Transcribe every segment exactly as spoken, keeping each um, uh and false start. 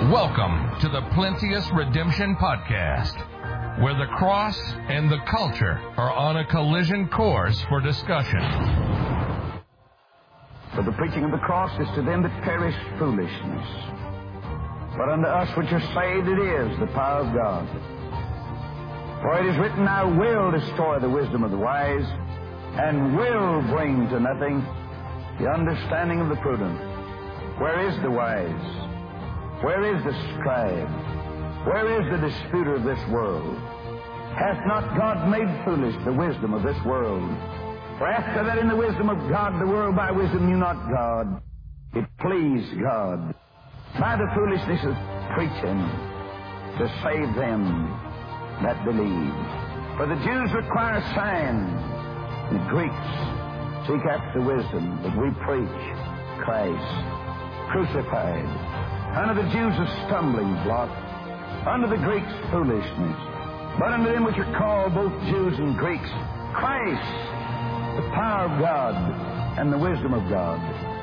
Welcome to the Plenteous Redemption Podcast, where the cross and the culture are on a collision course for discussion. For the preaching of the cross is to them that perish foolishness, but unto us which are saved it is the power of God. For it is written, I will destroy the wisdom of the wise, and will bring to nothing the understanding of the prudent. Where is the wise? Where is the scribe? Where is the disputer of this world? Hath not God made foolish the wisdom of this world? For after that in the wisdom of God, the world by wisdom knew not God. It pleased God by the foolishness of preaching to save them that believe. For the Jews require a sign, the Greeks seek after wisdom, but we preach Christ crucified. Unto the Jews a stumbling block, unto the Greeks foolishness, but unto them which are called both Jews and Greeks, Christ, the power of God and the wisdom of God.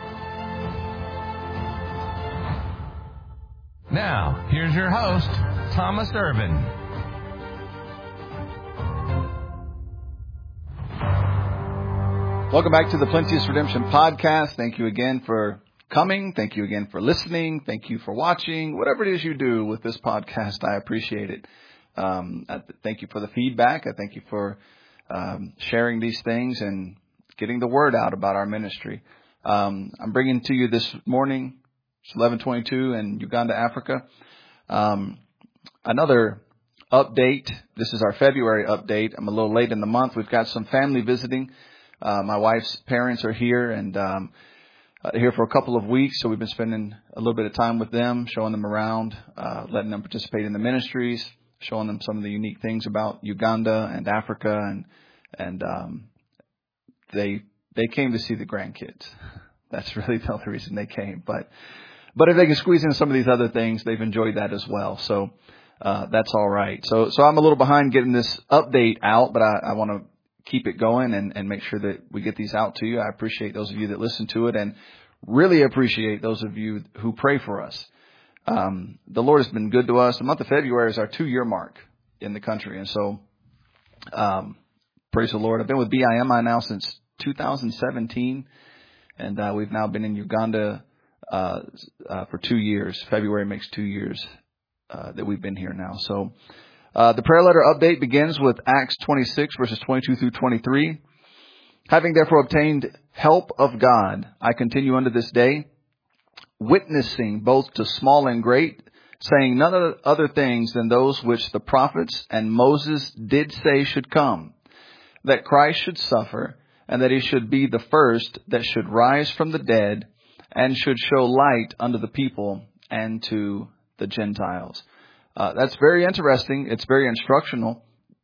Now, here's your host, Thomas Irvin. Welcome back to the Plenteous Redemption Podcast. Thank you again for coming. Thank you again for listening. Thank you for watching. Whatever it is you do with this podcast, I appreciate it. Um, I th- thank you for the feedback. I thank you for um, sharing these things and getting the word out about our ministry. Um, I'm bringing to you this morning, it's eleven twenty-two in Uganda, Africa. Um, another update. This is our February update. I'm a little late in the month. We've got some family visiting. Uh, my wife's parents are here and um, uh, here for a couple of weeks. So we've been spending a little bit of time with them, showing them around, uh, letting them participate in the ministries, showing them some of the unique things about Uganda and Africa. And, and, um, they, they came to see the grandkids. That's really the only reason they came. But, but if they can squeeze in some of these other things, they've enjoyed that as well. So, uh, that's all right. So, so I'm a little behind getting this update out, but I, I want to keep it going and, and make sure that we get these out to you. I appreciate those of you that listen to it and really appreciate those of you who pray for us. Um, the Lord has been good to us. The month of February is our two year mark in the country. And so, um, praise the Lord. I've been with B I M I now since two thousand seventeen. And, uh, we've now been in Uganda, uh, uh, for two years. February makes two years, uh, that we've been here now. So, Uh, the prayer letter update begins with Acts twenty-six, verses twenty-two through twenty-three. Having therefore obtained help of God, I continue unto this day, witnessing both to small and great, saying none other things than those which the prophets and Moses did say should come, that Christ should suffer, and that he should be the first that should rise from the dead, and should show light unto the people and to the Gentiles. Uh, that's very interesting. It's very instructional.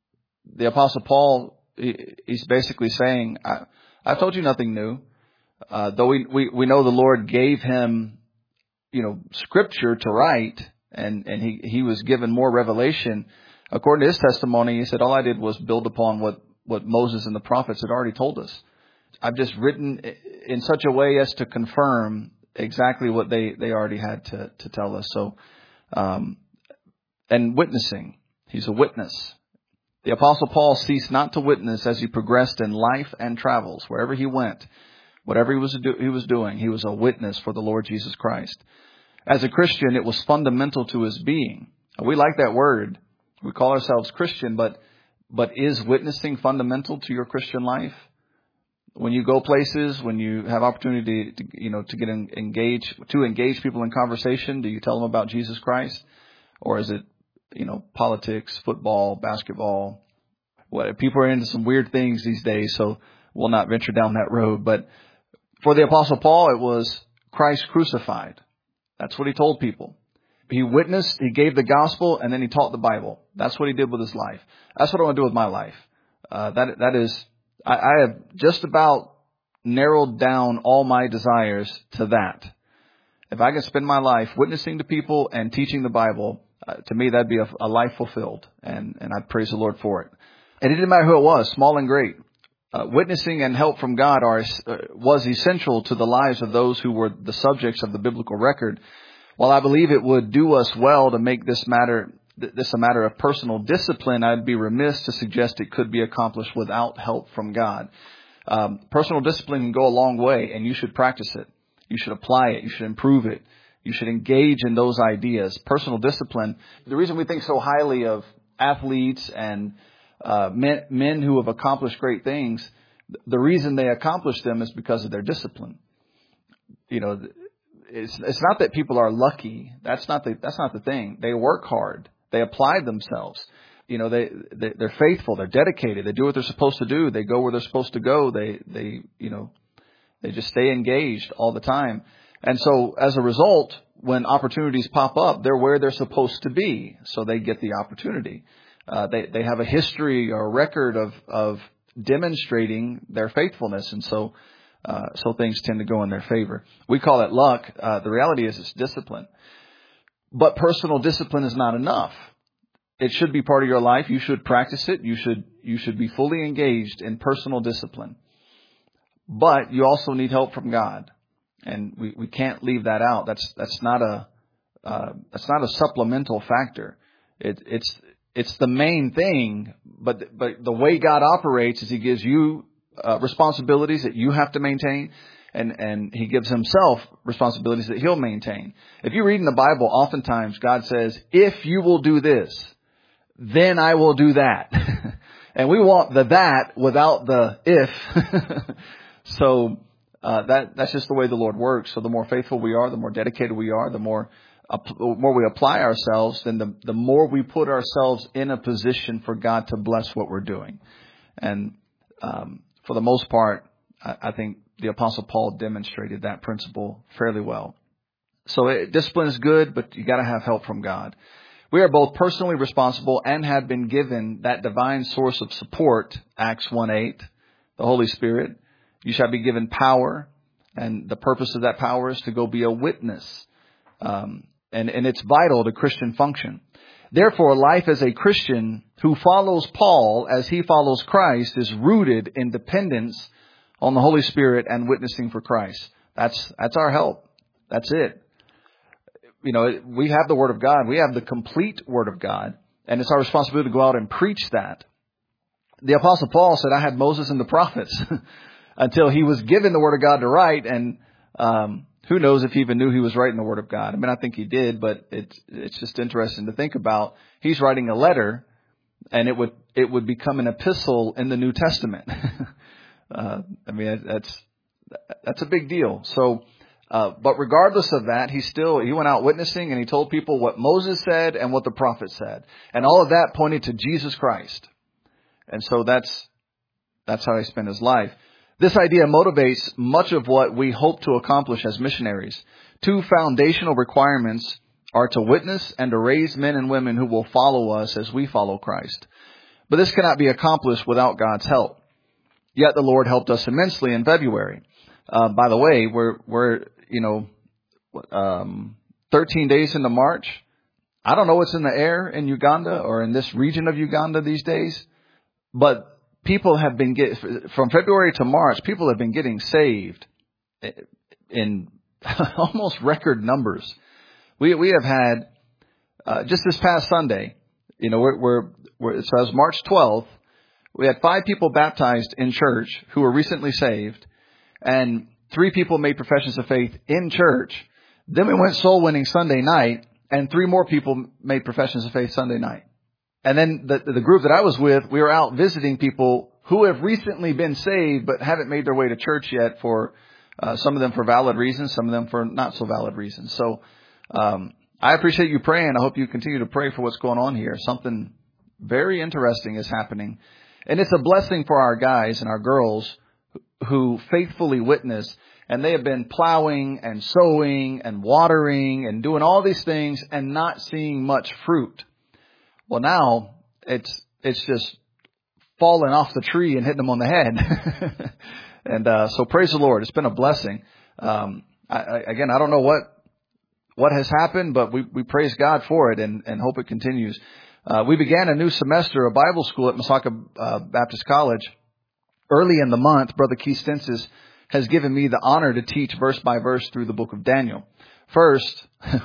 The Apostle Paul, he, he's basically saying, I, I've told you nothing new. Uh, though we, we, we know the Lord gave him, you know, scripture to write, and, and he, he was given more revelation. According to his testimony, he said, all I did was build upon what, what Moses and the prophets had already told us. I've just written in such a way as to confirm exactly what they, they already had to, to tell us. So, um, And witnessing. He's a witness. The Apostle Paul ceased not to witness as he progressed in life and travels. Wherever he went, whatever he was, do- he was doing, he was a witness for the Lord Jesus Christ. As a Christian, it was fundamental to his being. We like that word. We call ourselves Christian, but but is witnessing fundamental to your Christian life? When you go places, when you have opportunity to, you know, to get in, engage, to engage people in conversation, do you tell them about Jesus Christ? Or is it, you know, politics, football, basketball? What, people are into some weird things these days, so we'll not venture down that road. But for the Apostle Paul, it was Christ crucified. That's what he told people. He witnessed, he gave the gospel, and then he taught the Bible. That's what he did with his life. That's what I want to do with my life. Uh, that that is, I, I have just about narrowed down all my desires to that. If I can spend my life witnessing to people and teaching the Bible, uh, to me, that'd be a, a life fulfilled. And, and I praise the Lord for it. And it didn't matter who it was, small and great. Uh, witnessing and help from God are, uh, was essential to the lives of those who were the subjects of the biblical record. While I believe it would do us well to make this matter this a matter of personal discipline, I'd be remiss to suggest it could be accomplished without help from God. Um, personal discipline can go a long way, and you should practice it. You should apply it. You should improve it. You should engage in those ideas. Personal discipline. The reason we think so highly of athletes and uh, men, men who have accomplished great things, the reason they accomplish them is because of their discipline. You know, it's it's not that people are lucky. That's not the that's not the thing. They work hard. They apply themselves. You know, they, they they're faithful. They're dedicated. They do what they're supposed to do. They go where they're supposed to go. They they you know they just stay engaged all the time. And so as a result, when opportunities pop up, they're where they're supposed to be. So they get the opportunity. Uh, they they have a history or a record of of demonstrating their faithfulness, and so uh, so things tend to go in their favor. We call it luck. Uh, the reality is it's discipline. But personal discipline is not enough. It should be part of your life. You should practice it. You should you should be fully engaged in personal discipline. But you also need help from God, and we, we can't leave that out. That's that's not a uh, that's not a supplemental factor. It, it's it's the main thing. But but the way God operates is He gives you uh, responsibilities that you have to maintain. And, and He gives Himself responsibilities that He'll maintain. If you read in the Bible, oftentimes God says, if you will do this, then I will do that. And we want the that without the if. So uh, that that's just the way the Lord works. So the more faithful we are, the more dedicated we are, the more uh, the more we apply ourselves, then the, the more we put ourselves in a position for God to bless what we're doing. And um, for the most part, I, I think the Apostle Paul demonstrated that principle fairly well. So it, discipline is good, but you got to have help from God. We are both personally responsible and have been given that divine source of support, Acts one eight, the Holy Spirit. You shall be given power, and the purpose of that power is to go be a witness. Um, and, and it's vital to Christian function. Therefore, life as a Christian who follows Paul as he follows Christ is rooted in dependence on the Holy Spirit and witnessing for Christ. That's that's our help. That's it. You know, we have the Word of God. We have the complete Word of God. And it's our responsibility to go out and preach that. The Apostle Paul said, I had Moses and the prophets until he was given the Word of God to write. And um, who knows if he even knew he was writing the Word of God. I mean, I think he did, but it's it's just interesting to think about. He's writing a letter, and it would it would become an epistle in the New Testament. Uh, I mean, that's, that's a big deal. So, uh, but regardless of that, he still, he went out witnessing and he told people what Moses said and what the prophet said. And all of that pointed to Jesus Christ. And so that's, that's how he spent his life. This idea motivates much of what we hope to accomplish as missionaries. Two foundational requirements are to witness and to raise men and women who will follow us as we follow Christ. But this cannot be accomplished without God's help. Yet the Lord helped us immensely in February. Uh, by the way, we're, we're, you know, um, thirteen days into March. I don't know what's in the air in Uganda or in this region of Uganda these days, but people have been get from February to March, people have been getting saved in almost record numbers. We, we have had, uh, just this past Sunday, you know, we're, we're, we're it says March twelfth. We had five people baptized in church who were recently saved, and three people made professions of faith in church. Then we went soul winning Sunday night, and three more people made professions of faith Sunday night. And then the, the group that I was with, we were out visiting people who have recently been saved but haven't made their way to church yet, for uh, some of them for valid reasons, some of them for not so valid reasons. So um, I appreciate you praying. I hope you continue to pray for what's going on here. Something very interesting is happening. And it's a blessing for our guys and our girls who faithfully witness. And they have been plowing and sowing and watering and doing all these things and not seeing much fruit. Well, now it's it's just falling off the tree and hitting them on the head. and uh, so praise the Lord. It's been a blessing. Um, I, I, again, I don't know what what has happened, but we, we praise God for it and, and hope it continues. Uh, we began a new semester of Bible school at Masaka uh, Baptist College. Early in the month, Brother Keith Stensis has given me the honor to teach verse by verse through the book of Daniel. First,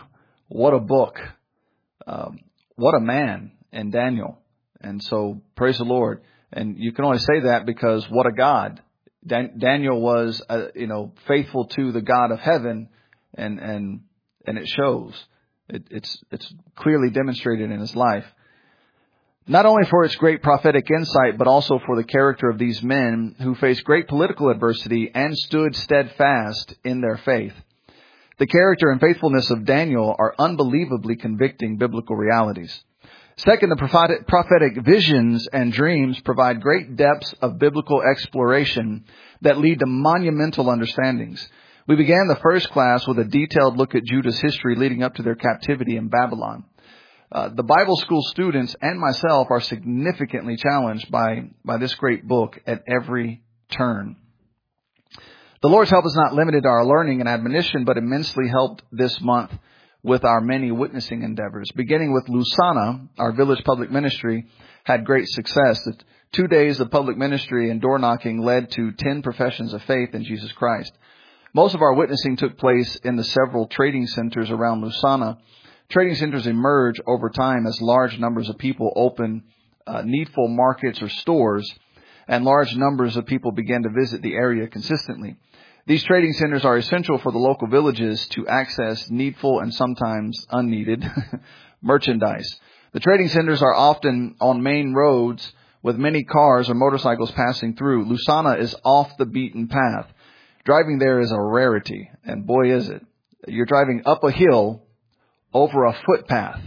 what a book. Um, what a man in Daniel. And so praise the Lord. And you can only say that because what a God. Dan- Daniel was, uh, you know, faithful to the God of heaven, and, and, and it shows. It, it's, it's clearly demonstrated in his life. Not only for its great prophetic insight, but also for the character of these men who faced great political adversity and stood steadfast in their faith. The character and faithfulness of Daniel are unbelievably convicting biblical realities. Second, the prophetic, prophetic visions and dreams provide great depths of biblical exploration that lead to monumental understandings. We began the first class with a detailed look at Judah's history leading up to their captivity in Babylon. Uh, the Bible school students and myself are significantly challenged by, by this great book at every turn. The Lord's help is not limited to our learning and admonition, but immensely helped this month with our many witnessing endeavors. Beginning with Lusana, our village public ministry had great success. The two days of public ministry and door knocking led to ten professions of faith in Jesus Christ. Most of our witnessing took place in the several trading centers around Lusana. Trading centers emerge over time as large numbers of people open uh, needful markets or stores, and large numbers of people began to visit the area consistently. These trading centers are essential for the local villages to access needful and sometimes unneeded merchandise. The trading centers are often on main roads with many cars or motorcycles passing through. Lusana is off the beaten path. Driving there is a rarity, and boy is it. You're driving up a hill over a footpath,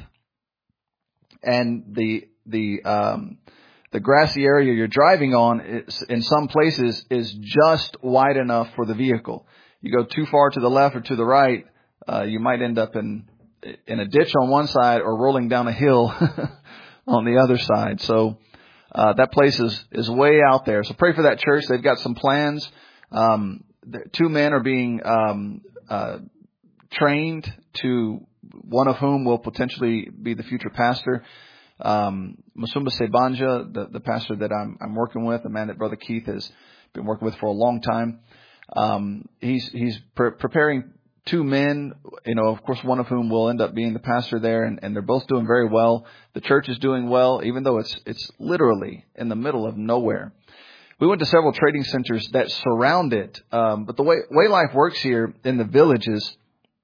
and the the um, the grassy area you're driving on is, in some places is just wide enough for the vehicle. You go too far to the left or to the right, uh, you might end up in in a ditch on one side or rolling down a hill on the other side. So uh, that place is is way out there. So pray for that church. They've got some plans. Um, two men are being um, uh, trained to. One of whom will potentially be the future pastor. Um, Musumba Sebanja, the, the pastor that I'm, I'm working with, a man that Brother Keith has been working with for a long time. Um, he's, he's pre- preparing two men, you know, of course, one of whom will end up being the pastor there, and, and they're both doing very well. The church is doing well, even though it's, it's literally in the middle of nowhere. We went to several trading centers that surround it. Um, but the way, way life works here in the villages,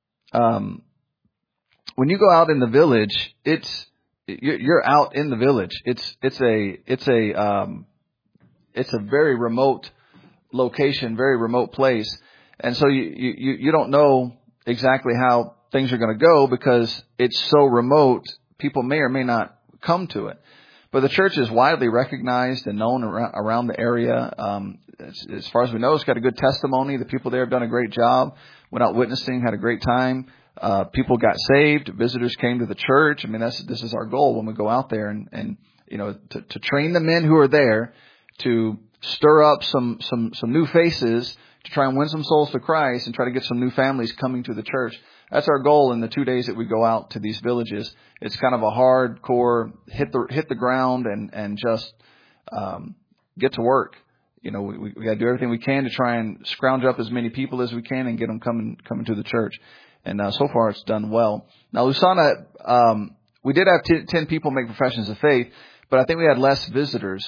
um, when you go out in the village, it's you're out in the village. It's it's a it's a um, it's a very remote location, very remote place, and so you you you don't know exactly how things are going to go because it's so remote. People may or may not come to it, but the church is widely recognized and known around, around the area. Um, as, as far as we know, it's got a good testimony. The people there have done a great job. Went out witnessing, had a great time. Uh, people got saved. Visitors came to the church. I mean, that's, this is our goal when we go out there and, and, you know, to, to train the men who are there to stir up some, some, some new faces to try and win some souls to Christ and try to get some new families coming to the church. That's our goal in the two days that we go out to these villages. It's kind of a hardcore hit the, hit the ground and, and just, um, get to work. You know, we, we got to do everything we can to try and scrounge up as many people as we can and get them coming, coming to the church. And uh, so far, it's done well. Now, Lusana, um, we did have t- ten people make professions of faith, but I think we had less visitors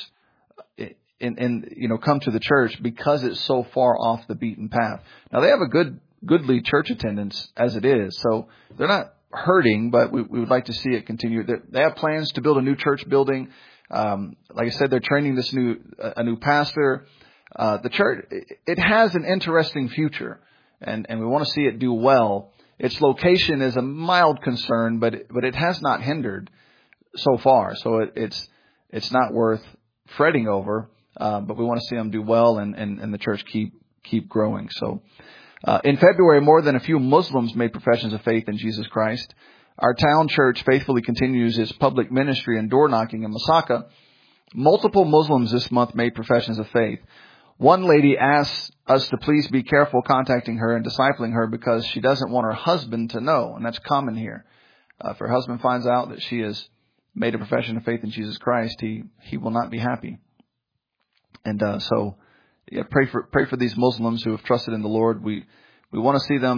in, in, you know, come to the church because it's so far off the beaten path. Now, they have a good, goodly church attendance as it is, so they're not hurting, but we, we would like to see it continue. They're, they have plans to build a new church building. Um, like I said, they're training this new a new pastor. Uh, the church, it has an interesting future, and, and we want to see it do well. Its location is a mild concern, but it, but it has not hindered so far. So it, it's it's not worth fretting over. Uh, but we want to see them do well and, and, and the church keep keep growing. So uh, in February, more than a few Muslims made professions of faith in Jesus Christ. Our town church faithfully continues its public ministry and door knocking in Masaka. Multiple Muslims this month made professions of faith. One lady asked us to please be careful contacting her and discipling her because she doesn't want her husband to know. And that's common here. Uh, if her husband finds out that she has made a profession of faith in Jesus Christ, he, he will not be happy. And uh, so yeah, pray for pray for these Muslims who have trusted in the Lord. We we want to see them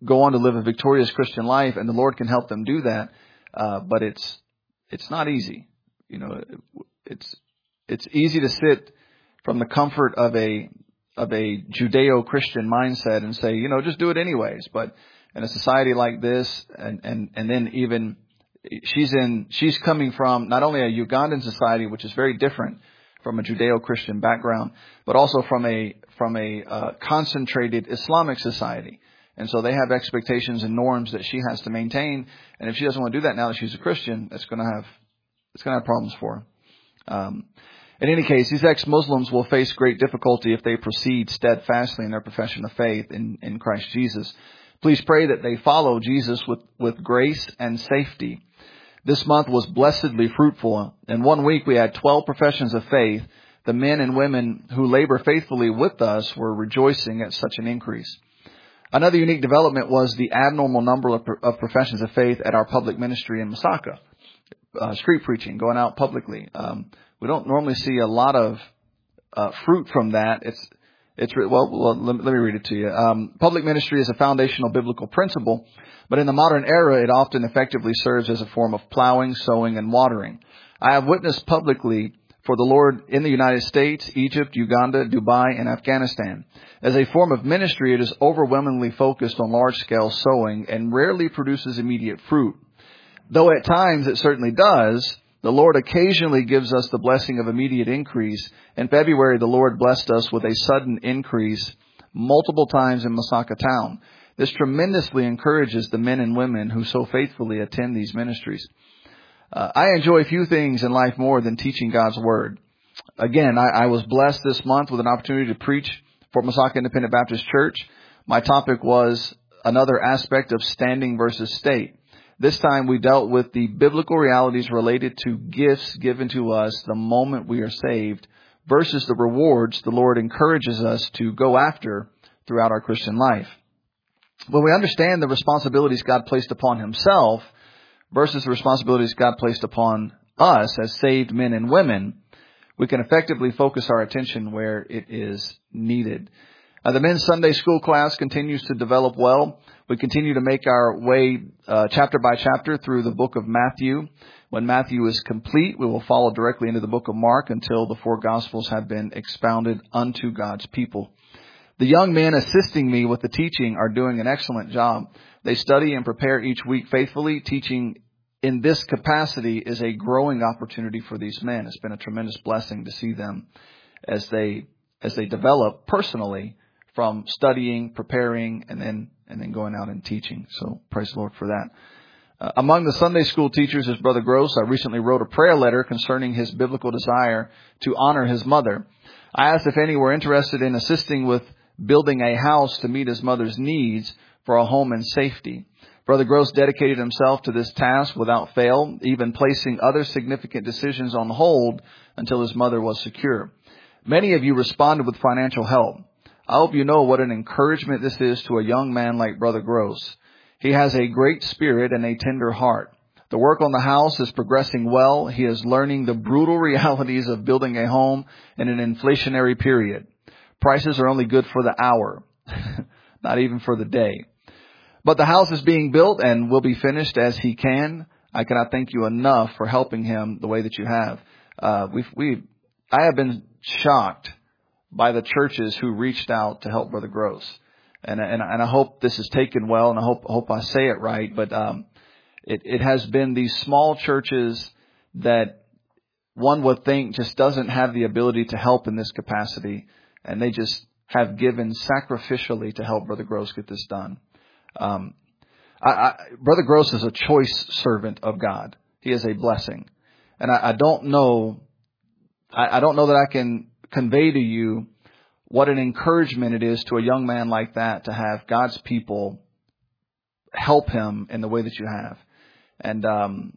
go on to live a victorious Christian life, and the Lord can help them do that. Uh, but it's it's not easy. You know, it's it's easy to sit from the comfort of a of a Judeo-Christian mindset and say, you know, just do it anyways. But in a society like this, and and and then even she's in she's coming from not only a Ugandan society, which is very different from a Judeo-Christian background, but also from a from a uh, concentrated Islamic society. And so they have expectations and norms that she has to maintain. And if she doesn't want to do that now that she's a Christian, that's going to have it's going to have problems for her. Um, in any case, these ex-Muslims will face great difficulty if they proceed steadfastly in their profession of faith in, in Christ Jesus. Please pray that they follow Jesus with, with grace and safety. This month was blessedly fruitful. In one week, we had twelve professions of faith. The men and women who labor faithfully with us were rejoicing at such an increase. Another unique development was the abnormal number of, of professions of faith at our public ministry in Masaka. Uh, street preaching, going out publicly. Um, we don't normally see a lot of uh, fruit from that. It's It's well, well let, let me read it to you. Um, public ministry is a foundational biblical principle, but in the modern era, it often effectively serves as a form of plowing, sowing, and watering. I have witnessed publicly for the Lord in the United States, Egypt, Uganda, Dubai, and Afghanistan. As a form of ministry, it is overwhelmingly focused on large-scale sowing and rarely produces immediate fruit. Though at times it certainly does, the Lord occasionally gives us the blessing of immediate increase. In February, the Lord blessed us with a sudden increase multiple times in Masaka town. This tremendously encourages the men and women who so faithfully attend these ministries. Uh, I enjoy few things in life more than teaching God's Word. Again, I, I was blessed this month with an opportunity to preach for Masaka Independent Baptist Church. My topic was another aspect of standing versus state. This time we dealt with the biblical realities related to gifts given to us the moment we are saved versus the rewards the Lord encourages us to go after throughout our Christian life. When we understand the responsibilities God placed upon Himself versus the responsibilities God placed upon us as saved men and women, we can effectively focus our attention where it is needed. Uh, the men's Sunday school class continues to develop well. We continue to make our way uh, chapter by chapter through the book of Matthew. When Matthew is complete, we will follow directly into the book of Mark until the four Gospels have been expounded unto God's people. The young men assisting me with the teaching are doing an excellent job. They study and prepare each week faithfully. Teaching in this capacity is a growing opportunity for these men. It's been a tremendous blessing to see them as they as they develop personally from studying, preparing, and then and then going out and teaching. So praise the Lord for that. Uh, among the Sunday school teachers is Brother Gross. I recently wrote a prayer letter concerning his biblical desire to honor his mother. I asked if any were interested in assisting with building a house to meet his mother's needs for a home and safety. Brother Gross dedicated himself to this task without fail, even placing other significant decisions on hold until his mother was secure. Many of you responded with financial help. I hope you know what an encouragement this is to a young man like Brother Gross. He has a great spirit and a tender heart. The work on the house is progressing well. He is learning the brutal realities of building a home in an inflationary period. Prices are only good for the hour, not even for the day. But the house is being built and will be finished as he can. I cannot thank you enough for helping him the way that you have. Uh, we've, we, I have been shocked by the churches who reached out to help Brother Gross. And, and, and I hope this is taken well, and I hope, hope I say it right. But, um, it, it has been these small churches that one would think just doesn't have the ability to help in this capacity. And they just have given sacrificially to help Brother Gross get this done. Um, I, I, Brother Gross is a choice servant of God. He is a blessing. And I, I don't know, I, I don't know that I can convey to you what an encouragement it is to a young man like that to have God's people help him in the way that you have. And um,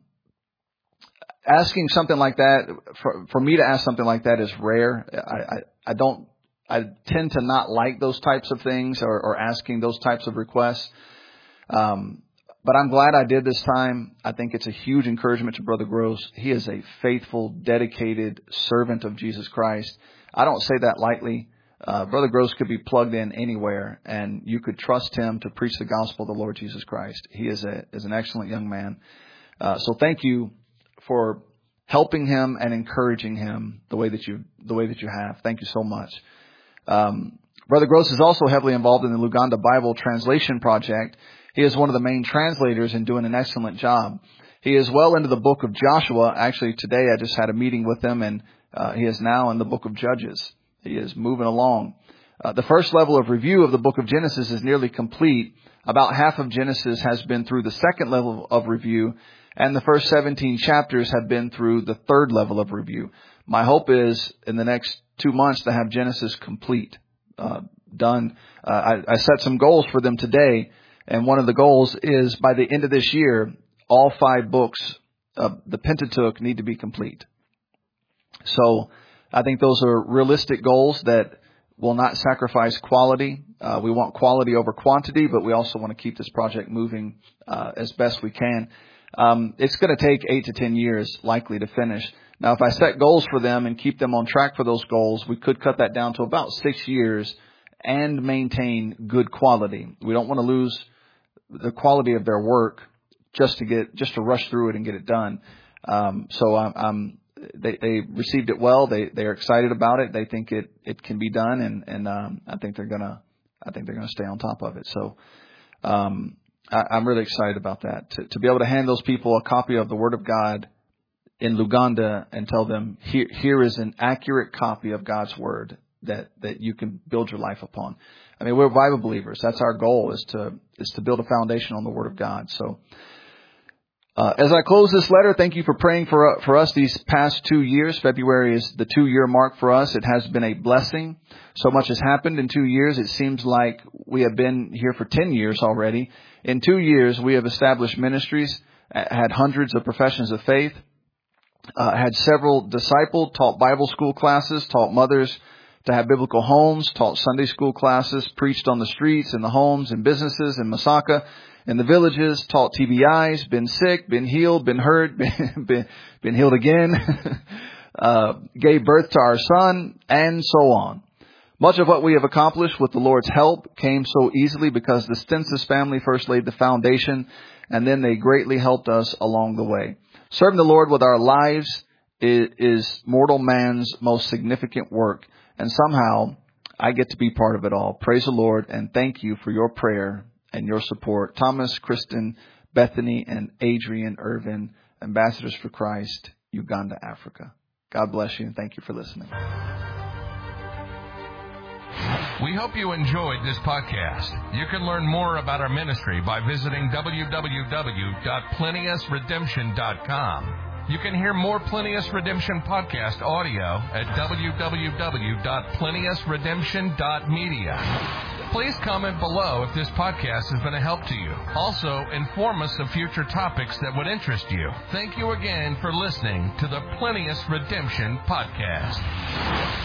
asking something like that, for, for me to ask something like that is rare. I, I, I don't, I tend to not like those types of things or, or asking those types of requests. Um, but I'm glad I did this time. I think it's a huge encouragement to Brother Gross. He is a faithful, dedicated servant of Jesus Christ. I don't say that lightly. Uh, Brother Gross could be plugged in anywhere, and you could trust him to preach the gospel of the Lord Jesus Christ. He is a is an excellent young man. Uh, so thank you for helping him and encouraging him the way that you the way that you have. Thank you so much. Um, Brother Gross is also heavily involved in the Luganda Bible Translation Project. He is one of the main translators and doing an excellent job. He is well into the book of Joshua. Actually, today I just had a meeting with him, and uh, he is now in the book of Judges. He is moving along. Uh, the first level of review of the book of Genesis is nearly complete. About half of Genesis has been through the second level of review, and the first seventeen chapters have been through the third level of review. My hope is in the next two months to have Genesis complete, uh, done. Uh, I, I set some goals for them today, and one of the goals is by the end of this year, all five books of the Pentateuch need to be complete. So I think those are realistic goals that will not sacrifice quality. Uh, we want quality over quantity, but we also want to keep this project moving uh, as best we can. Um, it's going to take eight to ten years likely to finish. Now, if I set goals for them and keep them on track for those goals, we could cut that down to about six years and maintain good quality. We don't want to lose the quality of their work just to get, just to rush through it and get it done. Um, so I'm, I'm They, they received it well. They, they're excited about it. They think it, it can be done. And, and, um, I think they're gonna, I think they're gonna stay on top of it. So, um, I, I'm really excited about that. To, to be able to hand those people a copy of the Word of God in Luganda and tell them, here, here is an accurate copy of God's Word that, that you can build your life upon. I mean, we're Bible believers. That's our goal, is to, is to build a foundation on the Word of God. So, Uh, as I close this letter, thank you for praying for uh, for us these past two years. February is the two-year mark for us. It has been a blessing. So much has happened in two years. It seems like we have been here for ten years already. In two years, we have established ministries, had hundreds of professions of faith, uh, had several discipled, taught Bible school classes, taught mothers to have biblical homes, taught Sunday school classes, preached on the streets, in the homes, in businesses, in Masaka, in the villages, taught T B Is, been sick, been healed, been hurt, been, been, been healed again, uh, gave birth to our son, and so on. Much of what we have accomplished with the Lord's help came so easily because the Stensis family first laid the foundation, and then they greatly helped us along the way. Serving the Lord with our lives is, is mortal man's most significant work, and somehow I get to be part of it all. Praise the Lord, and thank you for your prayer and your support. Thomas, Kristen, Bethany, and Adrian Irvin, Ambassadors for Christ, Uganda, Africa. God bless you, and thank you for listening. We hope you enjoyed this podcast. You can learn more about our ministry by visiting w w w dot plenius redemption dot com. You can hear more Plenius Redemption podcast audio at w w w dot plenius redemption dot media. Please comment below if this podcast has been a help to you. Also, inform us of future topics that would interest you. Thank you again for listening to the Plenius Redemption Podcast.